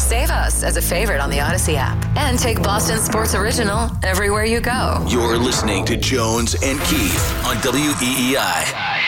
Save us as a favorite on the Odyssey app and take Boston Sports Original everywhere you go. You're listening to Jones and Keith on WEEI.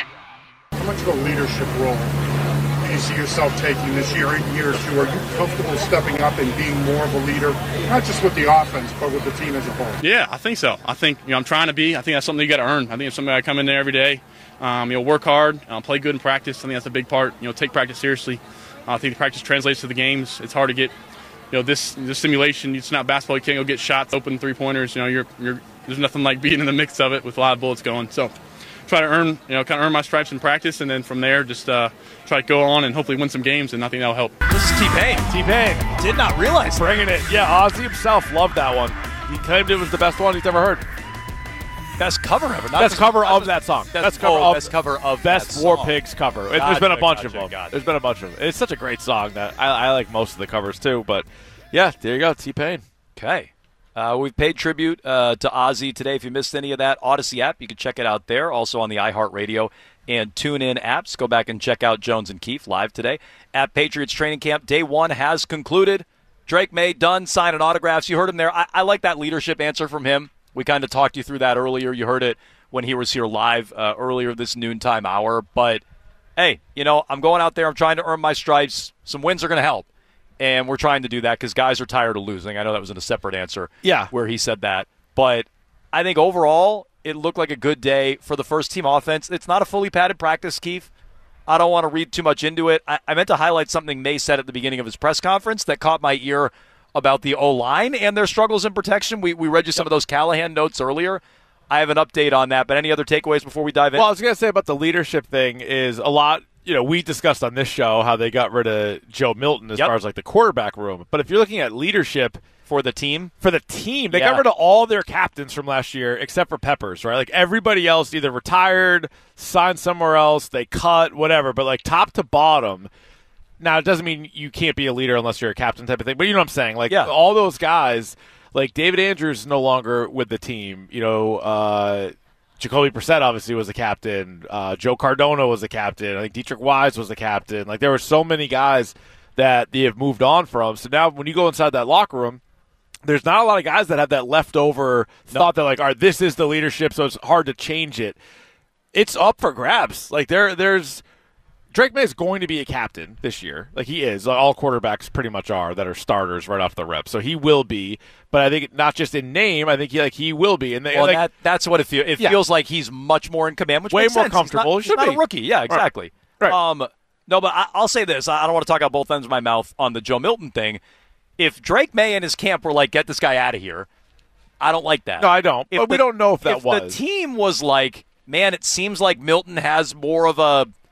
How much of a leadership role do you see yourself taking this year or two? Are you comfortable stepping up and being more of a leader, not just with the offense, but with the team as a whole? Yeah, I think so. I think I'm trying to be. I think that's something you got to earn. I think it's something I come in there every day. Work hard, play good in practice. I think that's a big part. Take practice seriously. I think the practice translates to the games. It's hard to get, this simulation. It's not basketball. You can't go get shots, open 3-pointers. There's nothing like being in the mix of it with a lot of bullets going. So try to earn, earn my stripes in practice, and then from there just try to go on and hopefully win some games, and I think that'll help. This is T-Pain. T-Pain. Did not realize that. Bringing it. Yeah, Ozzy himself loved that one. He claimed it was the best one he's ever heard. Best cover ever. Best cover of that song. Best cover of Best War Pigs cover. There's been a bunch of them. Gotcha. There's been a bunch of them. It's such a great song that I like most of the covers too. But yeah, there you go, T-Pain. Okay. We've paid tribute to Ozzy today. If you missed any of that, Odyssey app, you can check it out there. Also on the iHeartRadio and TuneIn apps. Go back and check out Jones and Keefe live today. At Patriots training camp, day one has concluded. Drake May done signing autographs. You heard him there. I like that leadership answer from him. We kind of talked you through that earlier. You heard it when he was here live earlier this noontime hour. But, hey, I'm going out there. I'm trying to earn my stripes. Some wins are going to help. And we're trying to do that because guys are tired of losing. I know that was in a separate answer where he said that. But I think overall it looked like a good day for the first-team offense. It's not a fully padded practice, Keith. I don't want to read too much into it. I meant to highlight something May said at the beginning of his press conference that caught my ear about the O-line and their struggles in protection. We read you some of those Callahan notes earlier. I have an update on that, but any other takeaways before we dive in? Well, I was going to say about the leadership thing is a lot, we discussed on this show how they got rid of Joe Milton as far as like the quarterback room. But if you're looking at leadership for the team, they got rid of all their captains from last year except for Peppers, right? Like everybody else either retired, signed somewhere else, they cut, whatever. But like top to bottom. Now, it doesn't mean you can't be a leader unless you're a captain type of thing, but you know what I'm saying? Like, all those guys, like David Andrews is no longer with the team. Jacoby Brissett obviously was a captain. Joe Cardona was a captain. I think Dietrich Wise was a captain. Like, there were so many guys that they have moved on from. So now when you go inside that locker room, there's not a lot of guys that have that leftover thought that, like, all right, this is the leadership, so it's hard to change it. It's up for grabs. Like, there's – Drake May is going to be a captain this year. Like, he is. All quarterbacks pretty much are that are starters right off the rep. So he will be. But I think not just in name, I think he will be. And that's what it feels. It feels like he's much more in command, which way makes more sense. comfortable. He's not a rookie. Yeah, exactly. Right. No, but I'll say this. I don't want to talk out both ends of my mouth on the Joe Milton thing. If Drake May and his camp were like, get this guy out of here, I don't like that. No, I don't. But we don't know if that was. If the team was like, man, it seems like Milton has more of a –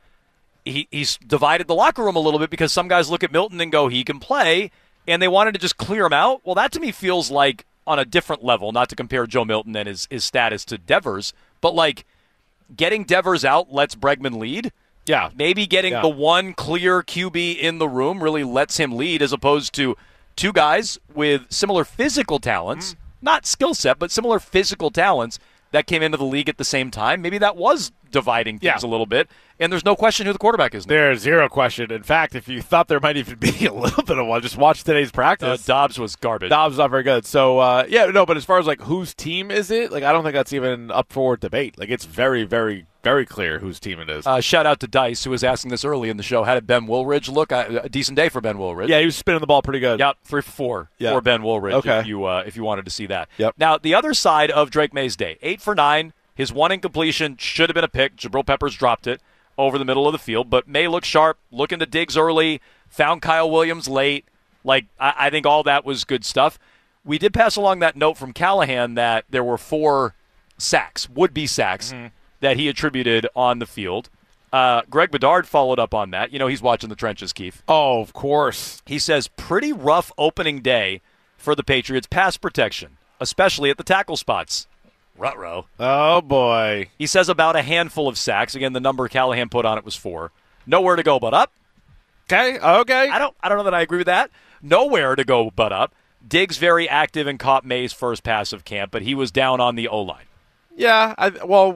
he's divided the locker room a little bit because some guys look at Milton and go, he can play, and they wanted to just clear him out. Well, that to me feels like on a different level, not to compare Joe Milton and his status to Devers, but like getting Devers out lets Bregman lead. Yeah. Maybe getting the one clear QB in the room really lets him lead as opposed to two guys with similar physical talents, not skill set, but similar physical talents that came into the league at the same time. Maybe that was dividing things a little bit, and there's no question who the quarterback is now. There's zero question. In fact, if you thought there might even be a little bit of one, just watch today's practice. Dobbs was garbage. Dobbs not very good. So, but as far as like whose team is it, like I don't think that's even up for debate. Like it's very, very, very clear whose team it is. Shout out to Dice, who was asking this early in the show. How did Ben Woolridge look? A decent day for Ben Woolridge. Yeah, he was spinning the ball pretty good. Yep, 3 for 4 for Ben Woolridge. Okay. If you wanted to see that. Yep. Now the other side of Drake May's day, 8 for 9. His one incompletion should have been a pick. Jabril Peppers dropped it over the middle of the field. But May looked sharp, looking to Diggs early, found Kyle Williams late. Like, I think all that was good stuff. We did pass along that note from Callahan that there were 4 sacks, would-be sacks, that he attributed on the field. Greg Bedard followed up on that. He's watching the trenches, Keith. Oh, of course. He says, pretty rough opening day for the Patriots pass protection, especially at the tackle spots. Ruh-roh. Oh, boy. He says about a handful of sacks. Again, the number Callahan put on it was 4. Nowhere to go but up. Okay. I don't know that I agree with that. Nowhere to go but up. Diggs very active and caught May's first pass of camp, but he was down on the O-line. Yeah.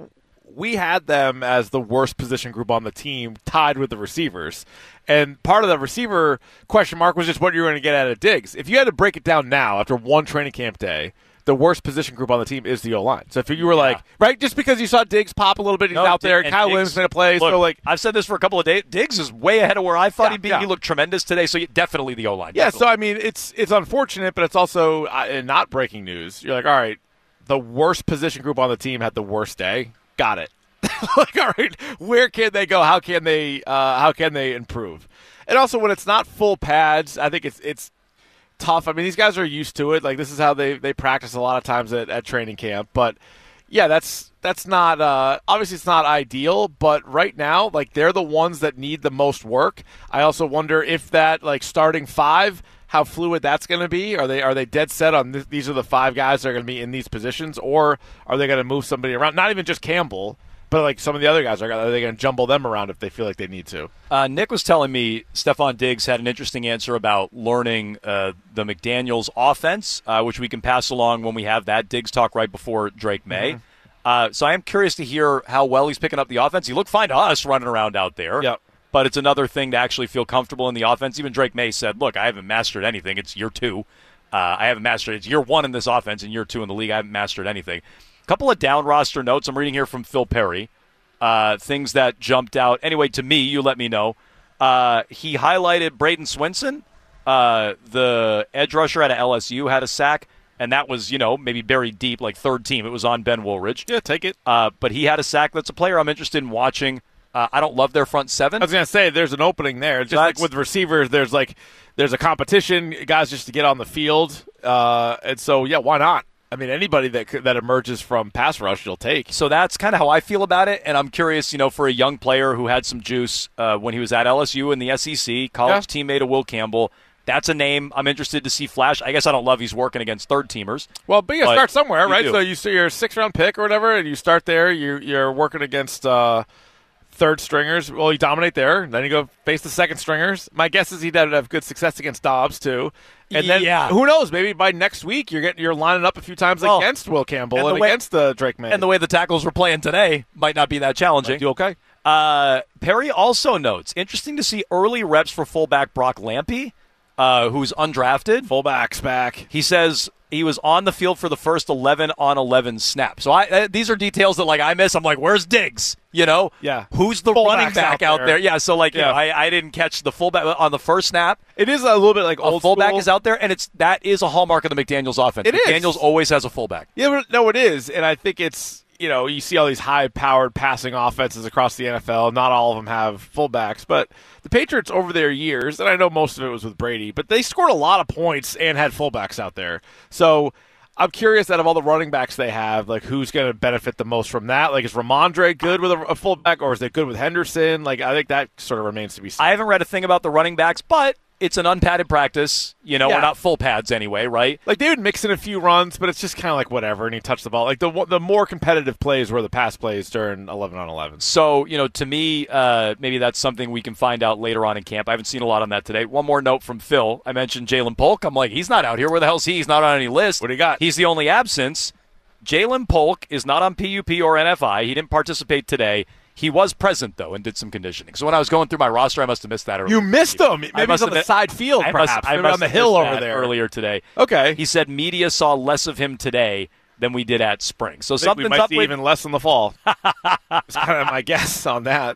we had them as the worst position group on the team, tied with the receivers. And part of the receiver question mark was just what you're going to get out of Diggs. If you had to break it down now after one training camp day, the worst position group on the team is the O-line. So if you were like, right, just because you saw Diggs pop a little bit, he's out there, and Kyle Williams made a play. Look, so like, I've said this for a couple of days. Diggs is way ahead of where I thought he'd be. He looked tremendous today, so definitely the O-line. Yeah, definitely. so I mean, it's unfortunate, but it's also not breaking news. You're like, all right, the worst position group on the team had the worst day. Got it. Like, all right, where can they go? How can they improve? And also, when it's not full pads, I think it's tough. I mean, these guys are used to it. Like, this is how they practice a lot of times at training camp. But yeah, that's not obviously it's not ideal. But right now, like, they're the ones that need the most work. I also wonder if that, like, starting five, how fluid that's going to be. Are they dead set on these are the five guys that are going to be in these positions, or are they going to move somebody around? Not even just Campbell, but like some of the other guys, are they going to jumble them around if they feel like they need to? Nick was telling me Stephon Diggs had an interesting answer about learning the McDaniels offense, which we can pass along when we have that Diggs talk right before Drake May. So I am curious to hear how well he's picking up the offense. He looked fine to us running around out there. Yep. But it's another thing to actually feel comfortable in the offense. Even Drake May said, look, I haven't mastered anything. It's year two. I haven't mastered it. It's year one in this offense and year two in the league. I haven't mastered anything. A couple of down roster notes I'm reading here from Phil Perry. Things that jumped out. Anyway, to me, you let me know. He highlighted Braden Swinson, the edge rusher out of LSU, had a sack, and that was, maybe buried deep, like third team. It was on Ben Woolridge. Yeah, take it. But he had a sack. That's a player I'm interested in watching. I don't love their front seven. I was going to say, there's an opening there. Just like with receivers, there's a competition, guys just to get on the field. And so, yeah, why not? I mean, anybody that emerges from pass rush, you'll take. So that's kind of how I feel about it, and I'm curious, for a young player who had some juice when he was at LSU in the SEC, college teammate of Will Campbell. That's a name I'm interested to see flash. I guess I don't love he's working against third-teamers. Well, but you start somewhere, right? Do. So you're a sixth-round pick or whatever, and you start there. You're working against third stringers. Well, you dominate there. Then you go face the second stringers. My guess is he'd have good success against Dobbs too. And then who knows? Maybe by next week you're lining up a few times against Will Campbell and against Drake May. And the way the tackles were playing today might not be that challenging. You okay? Perry also notes, interesting to see early reps for fullback Brock Lampy, who's undrafted. Fullback's back. He says he was on the field for the first 11 on 11 snaps. So these are details that I miss. I'm like, where's Diggs? Yeah. Who's the running back out there? Yeah. So I didn't catch the fullback on the first snap. It is a little bit like old fullback school. is out there, and that is a hallmark of the McDaniels offense. McDaniels always has a fullback. Yeah, no, it is, and I think it's. You see all these high-powered passing offenses across the NFL. Not all of them have fullbacks, but the Patriots over their years, and I know most of it was with Brady, but they scored a lot of points and had fullbacks out there. So I'm curious, out of all the running backs they have, who's going to benefit the most from that? Is Ramondre good with a fullback, or is it good with Henderson? I think that sort of remains to be seen. I haven't read a thing about the running backs, but it's an unpadded practice. We're not full pads anyway, right? They would mix in a few runs, but it's just kind of whatever, and he touched the ball. The more competitive plays were the pass plays during 11 on 11. So, to me, maybe that's something we can find out later on in camp. I haven't seen a lot on that today. One more note from Phil. I mentioned Jalen Polk. I'm like, he's not out here. Where the hell's he? He's not on any list. What do you got? He's the only absence. Jalen Polk is not on PUP or NFI. He didn't participate today. He was present, though, and did some conditioning. So when I was going through my roster, I must have missed that earlier. You missed him. Maybe he's on the side field, perhaps. Maybe on the hill over there. Earlier today. Okay. He said media saw less of him today than we did at spring. So something's we might up see even less in the fall. It's kind of my guess on that.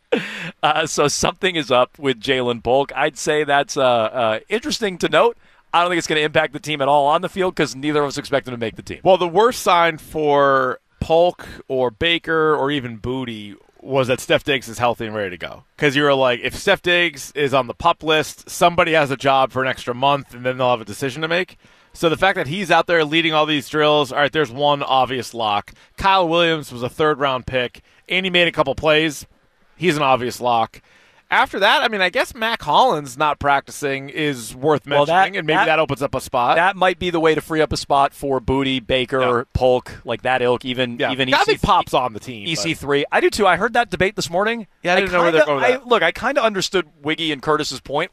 So something is up with Jalen Polk. I'd say that's interesting to note. I don't think it's going to impact the team at all on the field because neither of us expect him to make the team. Well, the worst sign for Polk or Baker or even Booty was that Steph Diggs is healthy and ready to go. Because you were like, if Steph Diggs is on the PUP list, somebody has a job for an extra month, and then they'll have a decision to make. So the fact that he's out there leading all these drills, all right, there's one obvious lock. Kyle Williams was a third-round pick, and he made a couple plays. He's an obvious lock. After that, I guess Mac Hollins not practicing is worth mentioning, and maybe that opens up a spot. That might be the way to free up a spot for Booty, Baker, Polk, that ilk, even I think Pop's on the team. EC3. I do too. I heard that debate this morning. Yeah, I didn't know where they're going with that. Look, I kind of understood Wiggy and Curtis's point.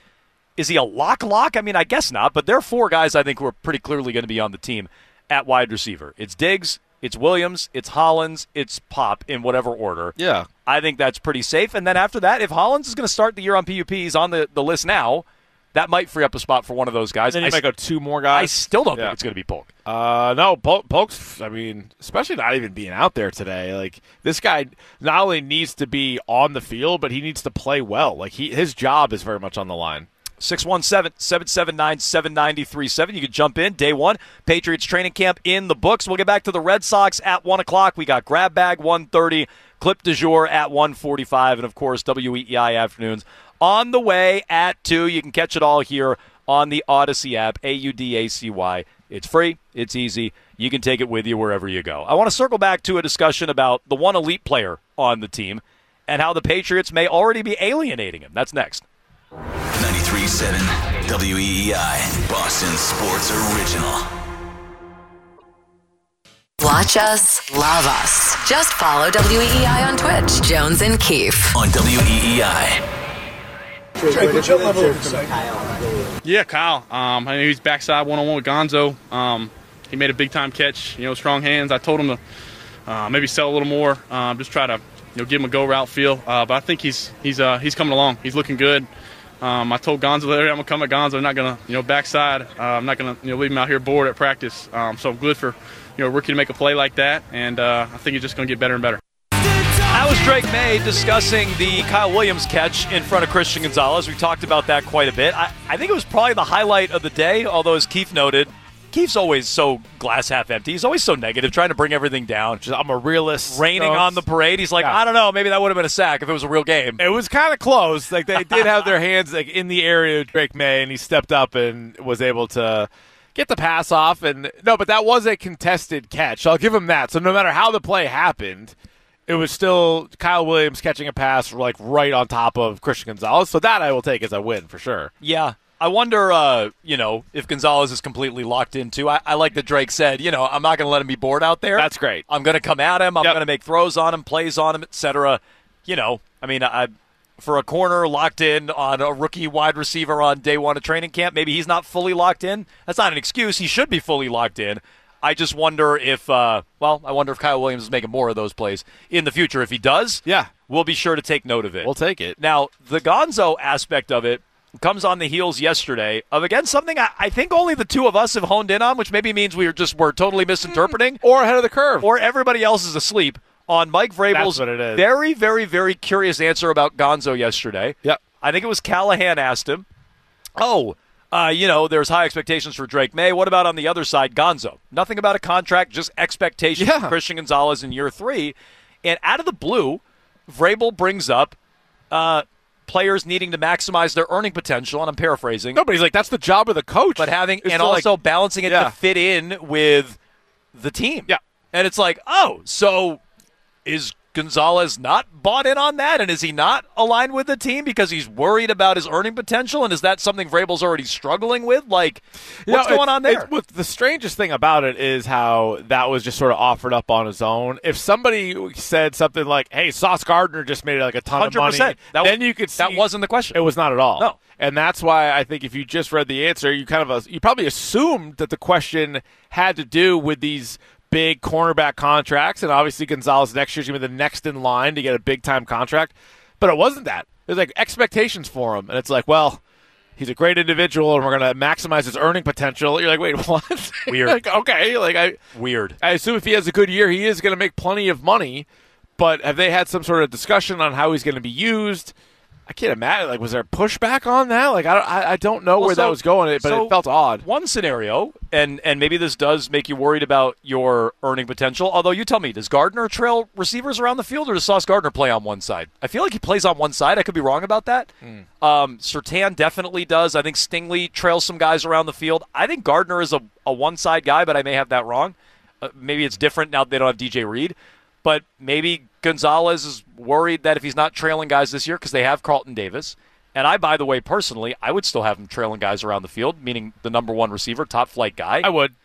Is he a lock? I guess not, but there are four guys I think who are pretty clearly going to be on the team at wide receiver. It's Diggs, It's Williams, it's Hollins, it's Pop in whatever order. Yeah. I think that's pretty safe. And then after that, if Hollins is going to start the year on PUP, he's on the list now, that might free up a spot for one of those guys. Then you might go 2 more guys. I still don't think it's going to be Polk. No, Polk's, I mean, especially not even being out there today. Like, this guy not only needs to be on the field, but he needs to play well. Like, his job is very much on the line. 617-779-7937. You can jump in. Day 1, Patriots training camp in the books. We'll get back to the Red Sox at 1 o'clock. We got Grab Bag 1:30, Clip du Jour at 1:45, and, of course, WEEI afternoons on the way at 2. You can catch it all here on the Odyssey app, AUDACY. It's free. It's easy. You can take it with you wherever you go. I want to circle back to a discussion about the one elite player on the team and how the Patriots may already be alienating him. That's next. 93.7 WEEI, Boston Sports Original. Watch us, love us. Just follow WEEI on Twitch. Jones and Keefe. On WEEI. Yeah, Kyle. I know he's backside one-on-one with Gonzo. He made a big-time catch. Strong hands. I told him to maybe sell a little more. Just try to give him a go-route feel. But I think he's coming along. He's looking good. I told Gonzo that I'm gonna come at Gonzo. I'm not gonna backside. I'm not gonna leave him out here bored at practice. So good for a rookie to make a play like that. And I think he's just gonna get better and better. That was Drake May discussing the Kyle Williams catch in front of Christian Gonzalez. We talked about that quite a bit. I think it was probably the highlight of the day, although as Keefe noted, Keefe's always so glass half empty. He's always so negative, trying to bring everything down. I'm a realist. Raining on the parade. He's like, I don't know, maybe that would have been a sack if it was a real game. It was kind of close. Like, they did have their hands in the area of Drake May, and he stepped up and was able to get the pass off. And no, but that was a contested catch. I'll give him that. So no matter how the play happened, it was still Kyle Williams catching a pass right on top of Christian Gonzalez. So that I will take as a win for sure. Yeah. I wonder, if Gonzalez is completely locked into. I like that Drake said, I'm not going to let him be bored out there. That's great. I'm going to come at him. I'm going to make throws on him, plays on him, etc. For a corner locked in on a rookie wide receiver on day 1 of training camp, maybe he's not fully locked in. That's not an excuse. He should be fully locked in. I just wonder if, Kyle Williams is making more of those plays in the future. If he does, we'll be sure to take note of it. We'll take it. Now, the Gonzo aspect of it comes on the heels yesterday of, again, something I think only the two of us have honed in on, which maybe means we're totally misinterpreting. Or ahead of the curve. Or everybody else is asleep on Mike Vrabel's very, very, very curious answer about Gonzo yesterday. Yep. I think it was Callahan asked him, there's high expectations for Drake May. What about on the other side, Gonzo? Nothing about a contract, just expectations for Christian Gonzalez in year 3. And out of the blue, Vrabel brings up players needing to maximize their earning potential, and I'm paraphrasing. Nobody's like, that's the job of the coach. But also balancing it to fit in with the team. Yeah. And it's like, so is Gonzalez not bought in on that? And is he not aligned with the team because he's worried about his earning potential? And is that something Vrabel's already struggling with? Like, what's going on there? The strangest thing about it is how that was just sort of offered up on his own. If somebody said something like, hey, Sauce Gardner just made a ton 100%. of money, then you could see. That wasn't the question. It was not at all. No. And that's why I think if you just read the answer, you probably assumed that the question had to do with these big cornerback contracts, and obviously Gonzalez next year's going to be the next in line to get a big-time contract. But it wasn't that. There's expectations for him, and it's well, he's a great individual, and we're going to maximize his earning potential. You're like, wait, what? Weird. Okay. Weird. I assume if he has a good year, he is going to make plenty of money, but have they had some sort of discussion on how he's going to be used? I can't imagine. Was there pushback on that? I don't know where that was going, but it felt odd. One scenario, and maybe this does make you worried about your earning potential, although you tell me, does Gardner trail receivers around the field, or does Sauce Gardner play on one side? I feel like he plays on one side. I could be wrong about that. Surtain definitely does. I think Stingley trails some guys around the field. I think Gardner is a one-side guy, but I may have that wrong. Maybe it's different now that they don't have DJ Reed. But maybe Gonzalez is worried that if he's not trailing guys this year, because they have Carlton Davis, and by the way, personally, I would still have him trailing guys around the field, meaning the number 1 receiver, top flight guy. I would.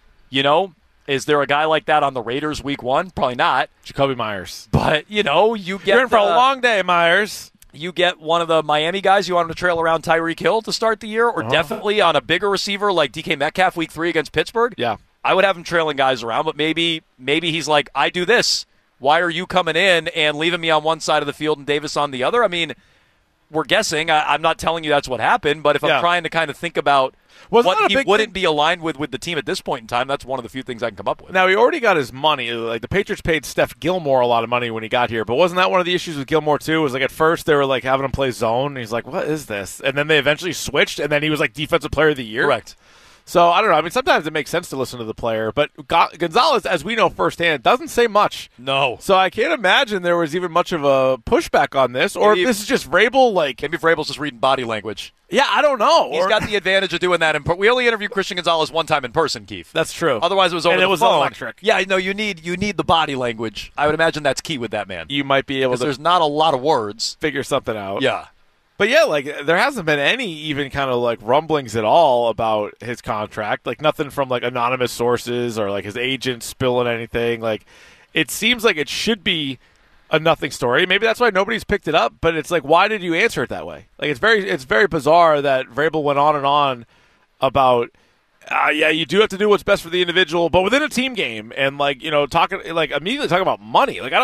Is there a guy like that on the Raiders week 1? Probably not. Jacoby Myers. But, you get... You're in for a long day, Myers. You get one of the Miami guys, you want him to trail around Tyreek Hill to start the year, or definitely on a bigger receiver like DK Metcalf week 3 against Pittsburgh. Yeah. I would have him trailing guys around, but maybe he's like, I do this. Why are you coming in and leaving me on one side of the field and Davis on the other? I mean, we're guessing. I'm not telling you that's what happened, but if I'm trying to kind of think about what he wouldn't be aligned with the team at this point in time, that's one of the few things I can come up with. Now, he already got his money. Like, the Patriots paid Steph Gilmore a lot of money when he got here, but wasn't that one of the issues with Gilmore, too? Was like at first they were like having him play zone, and he's like, what is this? And then they eventually switched, and then he was like Defensive Player of the Year. Correct. So, I don't know. I mean, sometimes it makes sense to listen to the player, but Gonzalez, as we know firsthand, doesn't say much. No. So I can't imagine there was even much of a pushback on this, or if this is just Vrabel, like... Maybe Vrabel's just reading body language. Yeah, I don't know. He's got the advantage of doing that. We only interviewed Christian Gonzalez one time in person, Keith. That's true. Otherwise, it was over the phone. And it was electric. Yeah, no, you need the body language. I would imagine that's key with that man. You might be able to... There's not a lot of words. Figure something out. Yeah. But yeah, like, there hasn't been any even kind of like rumblings at all about his contract. Like, nothing from like anonymous sources or like his agent spilling anything. Like, it seems like it should be a nothing story. Maybe that's why nobody's picked it up. But it's like, why did you answer it that way? Like, it's very bizarre that Vrabel went on about, yeah, you do have to do what's best for the individual, but within a team game, and like, you know, immediately talking about money. Like,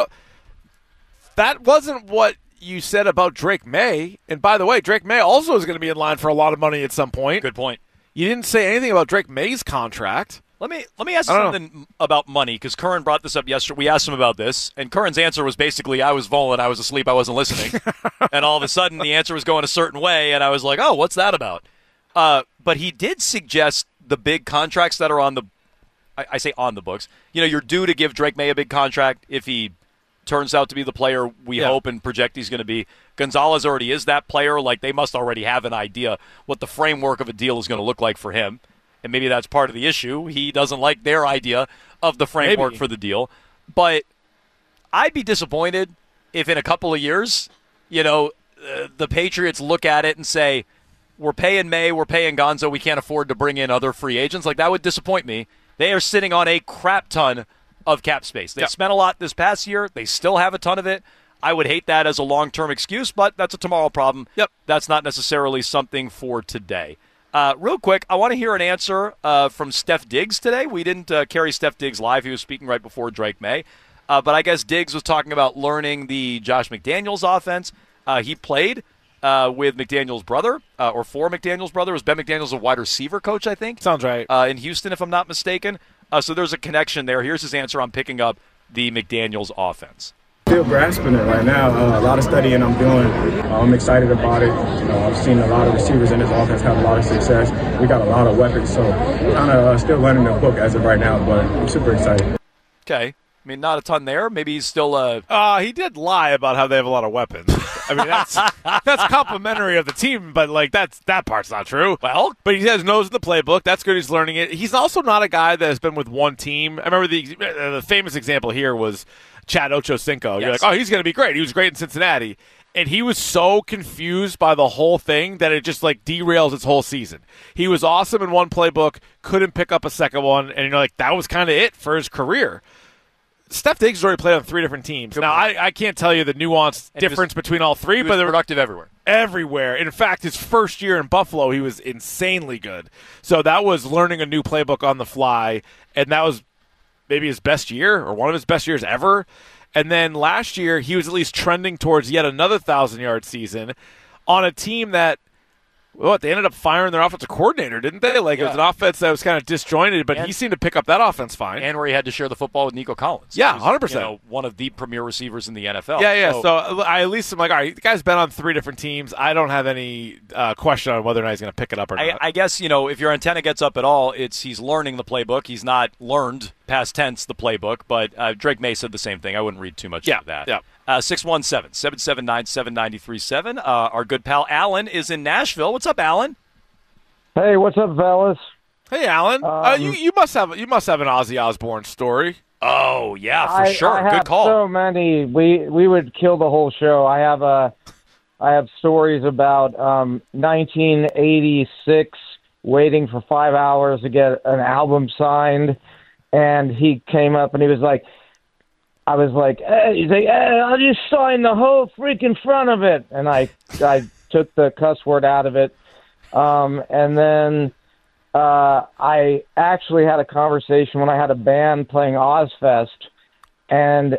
that wasn't what you said about Drake May. And by the way, Drake May also is going to be in line for a lot of money at some point. Good point. You didn't say anything about Drake May's contract. Let me ask you something about money, because Curran brought this up yesterday. We asked him about this, and Curran's answer was basically, I was Volan, I was asleep, I wasn't listening. And all of a sudden, the answer was going a certain way, and I was like, oh, what's that about? But he did suggest the big contracts that are on the – I say on the books. You know, you're due to give Drake May a big contract if he – turns out to be the player we hope and project he's going to be. Gonzalez already is that player. Like, they must already have an idea what the framework of a deal is going to look like for him. And maybe that's part of the issue. He doesn't like their idea of the framework for the deal. But I'd be disappointed if in a couple of years, you know, the Patriots look at it and say, we're paying May, we're paying Gonzo, we can't afford to bring in other free agents. Like, that would disappoint me. They are sitting on a crap ton of cap space. They spent a lot this past year. They still have a ton of it. I would hate that as a long-term excuse, but that's a tomorrow problem. Yep. That's not necessarily something for today. Real quick, I want to hear an answer from Steph Diggs today. We didn't carry Steph Diggs live. He was speaking right before Drake May. But I guess Diggs was talking about learning the Josh McDaniels offense. He played with McDaniels' brother, or for McDaniels' brother. It was Ben McDaniels, a wide receiver coach, I think. Sounds right. In Houston, if I'm not mistaken. So there's a connection there. Here's his answer on picking up the McDaniels offense. Still grasping it right now. A lot of studying I'm doing. I'm excited about it. You know, I've seen a lot of receivers in this offense have a lot of success. We got a lot of weapons, so kind of still learning the book as of right now, but I'm super excited. Okay. I mean, not a ton there. Maybe he's still he did lie about how they have a lot of weapons. I mean, that's complimentary of the team, but like that part's not true. Well, but he has knows the playbook. That's good. He's learning it. He's also not a guy that has been with one team. I remember the famous example here was Chad Ochocinco. You're like, oh, he's going to be great. He was great in Cincinnati. And he was so confused by the whole thing that it just like derails his whole season. He was awesome in one playbook, couldn't pick up a second one, and you're like, that was kind of it for his career. Steph Diggs has already played on 3 different teams. Now, I can't tell you the nuanced difference between all 3, but they're productive everywhere. Everywhere. In fact, his first year in Buffalo, he was insanely good. So that was learning a new playbook on the fly, and that was maybe his best year or one of his best years ever. And then last year, he was at least trending towards yet another 1,000-yard season on a team that, they ended up firing their offensive coordinator, didn't they? Like, it was an offense that was kind of disjointed, but he seemed to pick up that offense fine. And where he had to share the football with Nico Collins. Yeah, 100%. One of the premier receivers in the NFL. Yeah. So I at least am like, all right, the guy's been on 3 different teams. I don't have any question on whether or not he's going to pick it up or not. I guess, if your antenna gets up at all, he's learning the playbook. He's not learned, past tense, the playbook. But Drake May said the same thing. I wouldn't read too much into that. Yeah. 617-779-7937. Our good pal Alan is in Nashville. What's up, Alan? Hey, what's up, fellas? Hey, Alan. You must have an Ozzy Osbourne story. Oh yeah, for sure. I Good have call. So many. We would kill the whole show. I have stories about 1986 waiting for 5 hours to get an album signed, and he came up and he was like, I was like, he's like, I'll just sign the whole freaking front of it, and I took the cuss word out of it. And then I actually had a conversation when I had a band playing Ozfest, and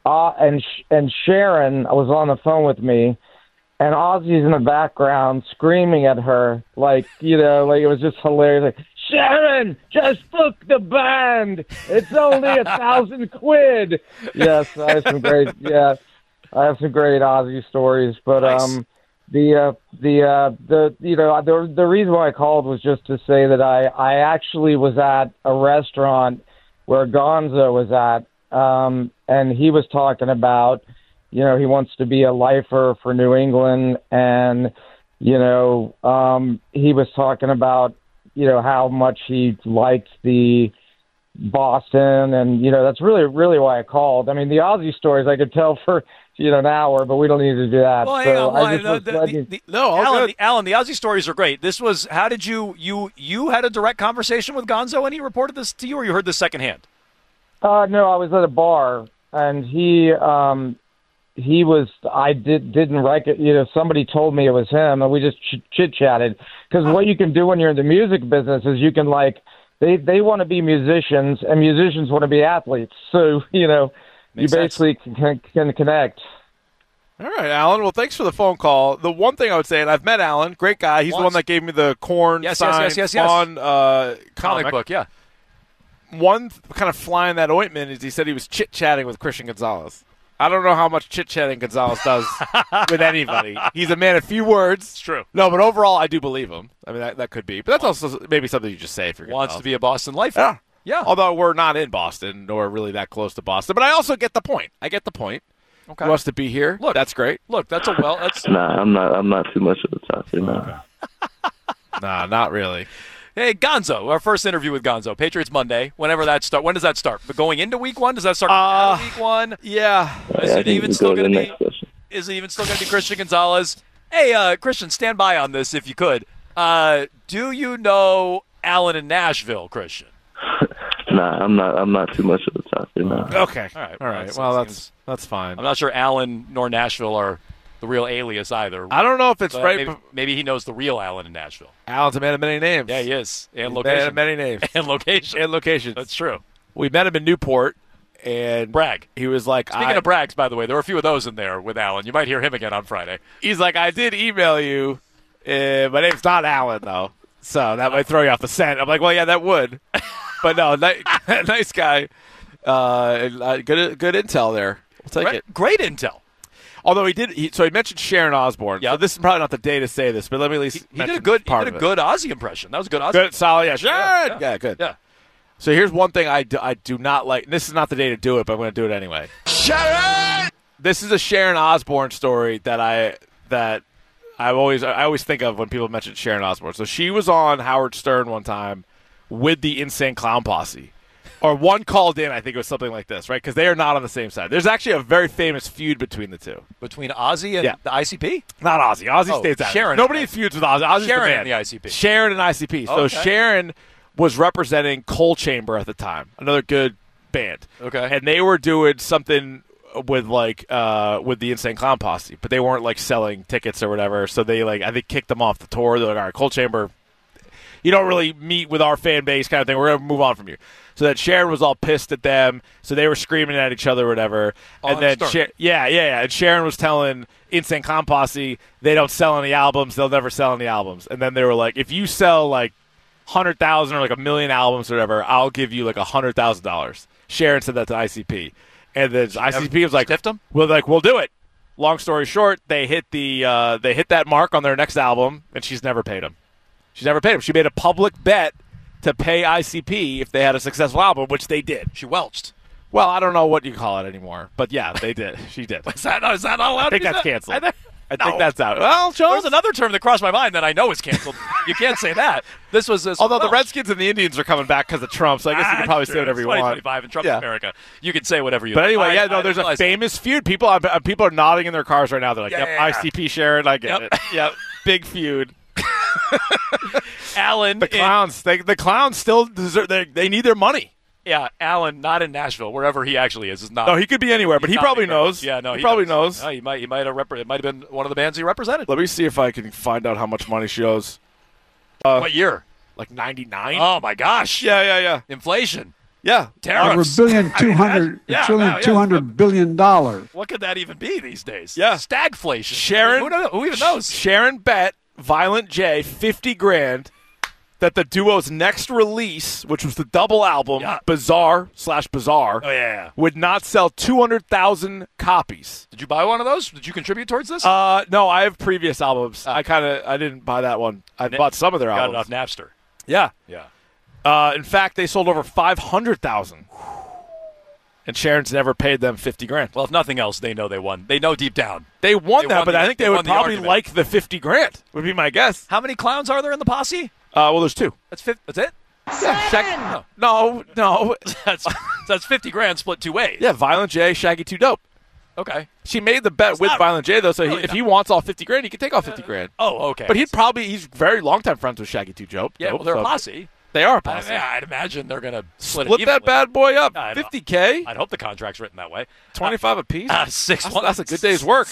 Sharon was on the phone with me, and Ozzy's in the background screaming at her, like it was just hilarious. Like, Sharon, just book the band. It's only $1,000. Yes, I have some great Ozzy stories, but nice. The reason why I called was just to say that I actually was at a restaurant where Gonzo was at, and he was talking about, he wants to be a lifer for New England, and he was talking about how much he liked the Boston, and that's really why I called. I mean, the Ozzy stories I could tell for an hour, but we don't need to do that. Well, Alan, the Ozzy stories are great. This was, how did you had a direct conversation with Gonzo and he reported this to you, or you heard this secondhand? No, I was at a bar, and he was, didn't recognize, somebody told me it was him, and we just chit-chatted. Because what you can do when you're in the music business is you can, they want to be musicians, and musicians want to be athletes. So, Makes you basically can connect. All right, Alan. Well, thanks for the phone call. The one thing I would say, and I've met Alan, great guy. He's the one that gave me the corn sign on comic book, yeah. One kind of fly in that ointment is he said he was chit-chatting with Christian Gonzalez. I don't know how much chit-chatting Gonzalez does with anybody. He's a man of few words. It's true. No, but overall, I do believe him. I mean, that could be. But that's also maybe something you just say if you're Wants to be a Boston lifer. Yeah. Although we're not in Boston, nor really that close to Boston. But I also get the point. Okay. He wants to be here. Look, that's great. Look, that's Nah, I'm not too much of a talker, no. Okay. Nah, not really. Hey, Gonzo, our first interview with Gonzo, Patriots Monday, whenever that start. When does that start? But going into week one? Does that start out of week one? Yeah. Is it even still going to be Christian Gonzalez? Hey, Christian, stand by on this if you could. Do you know Alan in Nashville, Christian? Nah, I'm not too much of a talker, no. Okay. All right. Well, that's fine. I'm not sure Alan nor Nashville are the real alias either. I don't know if it's right. Maybe he knows the real Alan in Nashville. Alan's a man of many names. Yeah, he is. And He's location. Man of many names. And location. And locations. That's true. We met him in Newport, and brag. He was like, Speaking of brags, by the way, there were a few of those in there with Alan. You might hear him again on Friday. He's like, I did email you. My name's not Alan, though. So that might throw you off the scent. I'm like, well, yeah, that would. But no, nice guy. Good intel there. We'll take it. Great intel. Although he mentioned Sharon Osbourne. Yeah. So this is probably not the day to say this, but let me at least he did a good Ozzy impression. That was a good Ozzy. Good, solid, yeah. Sharon. Yeah, good. Yeah. So here's one thing I do not like. This is not the day to do it, but I'm going to do it anyway. Sharon. This is a Sharon Osbourne story that I always think of when people mention Sharon Osbourne. So she was on Howard Stern one time with the Insane Clown Posse. Or one called in, I think it was something like this, right? Because they are not on the same side. There's actually a very famous feud between the two. Between Ozzy and the ICP? Not Ozzy. Ozzy stays out. Sharon. Nobody feuds with Ozzy. Ozzy's Sharon the man. and the ICP. Sharon and ICP. So Sharon was representing Coal Chamber at the time, another good band. Okay. And they were doing something with with the Insane Clown Posse, but they weren't selling tickets or whatever. So they I think kicked them off the tour. They're like, all right, Coal Chamber, you don't really meet with our fan base kind of thing. We're gonna move on from you. So that Sharon was all pissed at them. So they were screaming at each other or whatever. And then And Sharon was telling Insane Clown Posse they don't sell any albums. They'll never sell any albums. And then they were like, if you sell 100,000 or 1 million albums or whatever, I'll give you $100,000. Sharon said that to ICP. And then ICP was like, stiffed him? We'll do it. Long story short, they hit that mark on their next album, and she's never paid him. She made a public bet to pay ICP if they had a successful album, which they did. She welched. Well, I don't know what you call it anymore, but yeah, they did. She did. Is that not allowed? I think that's canceled. I think that's out. Well, there's another term that crossed my mind that I know is canceled. You can't say that. Although the Redskins and the Indians are coming back because of Trump, so I guess you can probably say whatever you want. 2025 in Trump's America. You can say whatever you want. want. But anyway, there's a famous feud. People are nodding in their cars right now. They're like, ICP Sharon, I get it. Yep, big feud. Alan, the clowns still deserve. They need their money. Yeah, Alan, not in Nashville, wherever he actually is not. No, he could be anywhere, but he probably knows. Yeah, no, he probably knows. No, he might have. It might have been one of the bands he represented. Let me see if I can find out how much money she owes. What year? like 99. Oh my gosh! Yeah. Inflation. Yeah. Tariffs. Over $200 billion. What could that even be these days? Yeah. Stagflation. Sharon. Who even knows? Sharon bet Violent J $50,000 that the duo's next release, which was the double album, Bizarre/Bizarre, would not sell 200,000 copies. Did you buy one of those? Did you contribute towards this? No, I have previous albums. I didn't buy that one. I bought some of their albums. Got enough Napster. Yeah. Yeah. In fact, they sold over 500,000. And Sharon's never paid them $50,000. Well, if nothing else, they know they won. They know deep down. They won that, but I think they would probably argument. like the $50,000, would be my guess. How many clowns are there in the posse? Well, there's 2. That's it? Yeah, no. That's $50,000 split 2 ways. Yeah, Violent J, Shaggy 2 Dope. Okay. She made the bet with Violent J, though, so if he wants all $50,000, he can take all $50,000. Oh, okay. But he's very long-time friends with Shaggy 2 Dope. Yeah, well, they're a posse. They are a posse. I'd imagine they're going to split that bad boy up. $50K. I'd hope the contract's written that way. 25 apiece. That's a good day's work.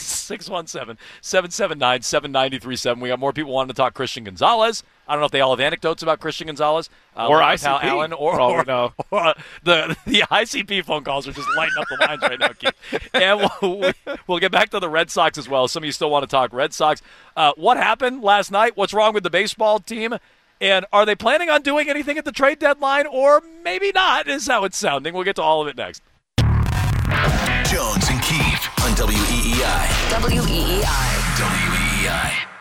617-779-7937. We got more people wanting to talk Christian Gonzalez. I don't know if they all have anecdotes about Christian Gonzalez or like ICP. Allen, or the ICP phone calls are just lighting up the lines right now, Keith. And we'll get back to the Red Sox as well. Some of you still want to talk Red Sox. What happened last night? What's wrong with the baseball team? And are they planning on doing anything at the trade deadline, or maybe not, is how it's sounding. We'll get to all of it next. Jones and Keith on WEEI. WEEI. WEEI.